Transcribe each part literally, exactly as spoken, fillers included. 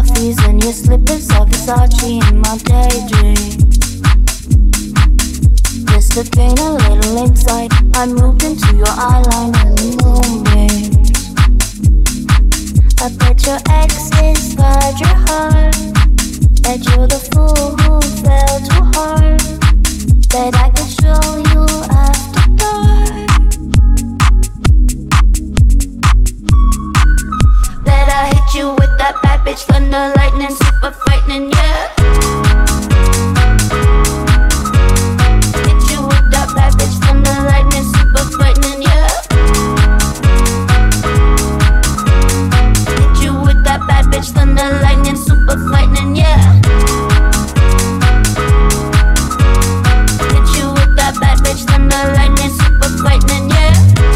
coffees and your slippers of Versace in my daydream. Just to gain a little insight, I moved into your eyeliner and the moonbeams. I bet your exes got your heart, that you're the fool who fell too hard, that I could show you after dark, that I hit you with that bad bitch thunder lightning, super frightening, yeah. Hit you with that bad bitch thunder lightning, super frightening, yeah. Hit you with that bad bitch thunder lightning, super frightening, yeah. Hit you with that bad bitch thunder lightning, super frightening, yeah.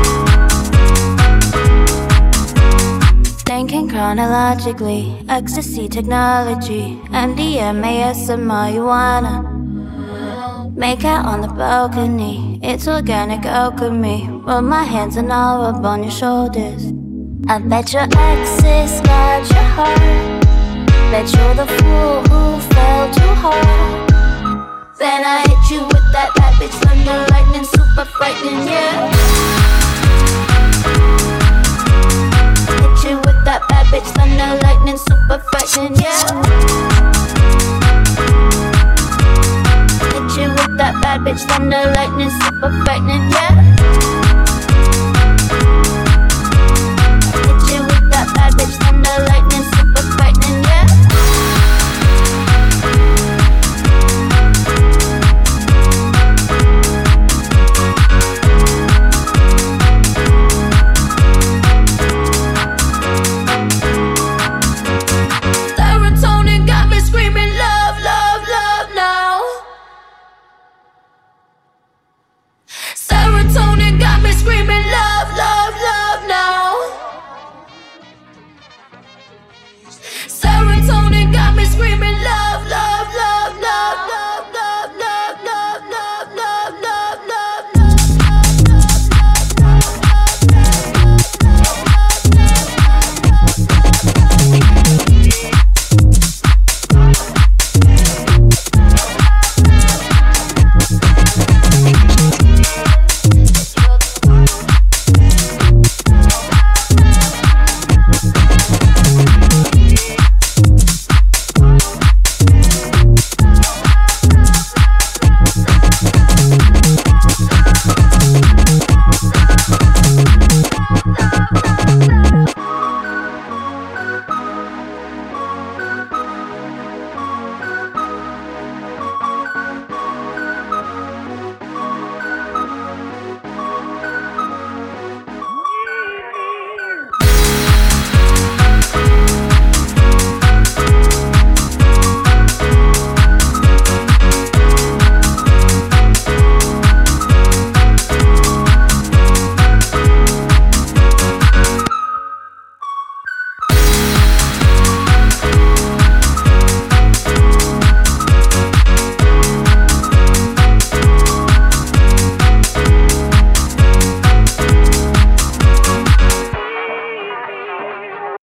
Thinking chronologically, ecstasy technology, M D M A S and marijuana. Make out on the balcony, it's organic alchemy. Rub my hands and I'll rub on your shoulders. I bet your exes got your heart, bet you're the fool who fell too hard. Then I hit you with that bad bitch thunder lightning, super frightening, yeah. Hit you with that bad bitch thunder lightning, super frightening, yeah. Hit you with that bad bitch thunder lightning, super frightening, yeah.